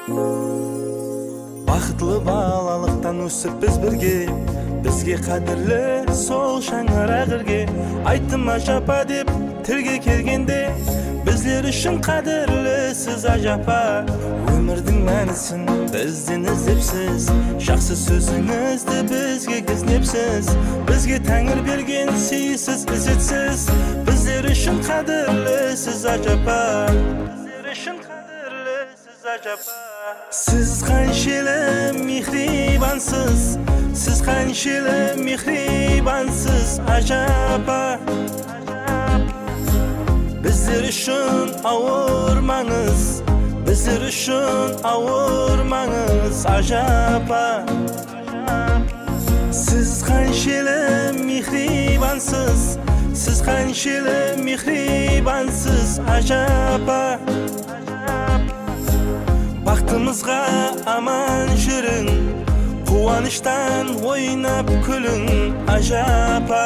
Бақытлы балалықтан өсіп біз бірге, бізге қадірлі сол шаңырақ ірге. Айттым ажапа деп тілге келгенде, біздер үшін қадірлі сіз ажапа. Өмірдің мәнісін бізден іздепсіз, жақсы сөзіңізді бізге кізнепсіз. Бізге тәңір берген сыйсыз ізетсіз, біздер үшін қадірлі сіз ажапа. Біздер үшін қадірлі сіз ажапа. Siz qanchalik mehribansiz, siz qanchalik mehribansiz ajaba. Bizlar uchun avurmangiz, bizlar uchun avurmangiz ajaba. Siz qanchalik mehribansiz, siz qanchalik mehribansiz ajaba. Baxtımızga aman жүрің, қуаныштан ойнап күлің ажапа.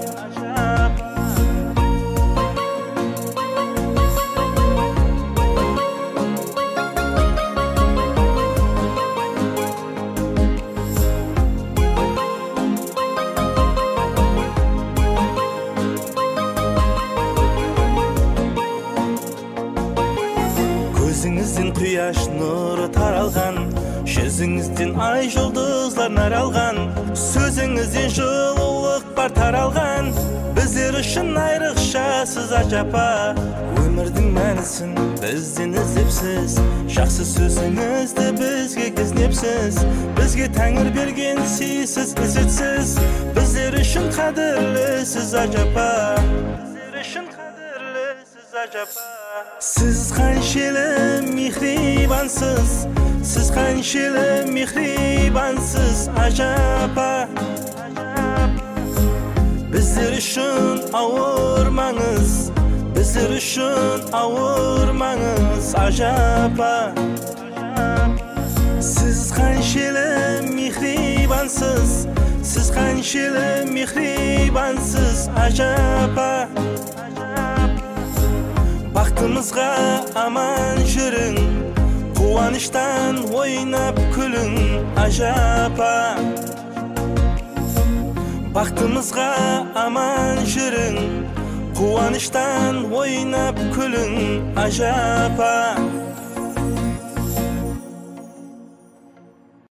Көзіңізден құяш нұры таралған, жүзіңізден ай жұлдызлар наралған, сөзіңізден жылулық бар таралған. Біздер үшін айрықша сіз ажапа. Өмірдің мәнісін бізден іздепсіз, жақсы сөзіңізді бізге кізнепсіз. Бізге тәңір берген сыйсыз ізетсіз, біздер үшін қадірлі сіз ажапа. Біздер үшін қадірлі сіз ажапа. Siz qanchalik mehribansiz, siz qanchalik mehribansiz ajaba. Bizlar uchun avurmangiz, bizlar uchun avurmangiz ajaba. Siz qanchalik mehribansiz, siz qanchalik mehribansiz ajaba. Baxtımızga aman жүрің, қуаныштан ойнап күлің ажапа. Baxtımızga aman жүрің, қуаныштан ойнап күлің ажапа.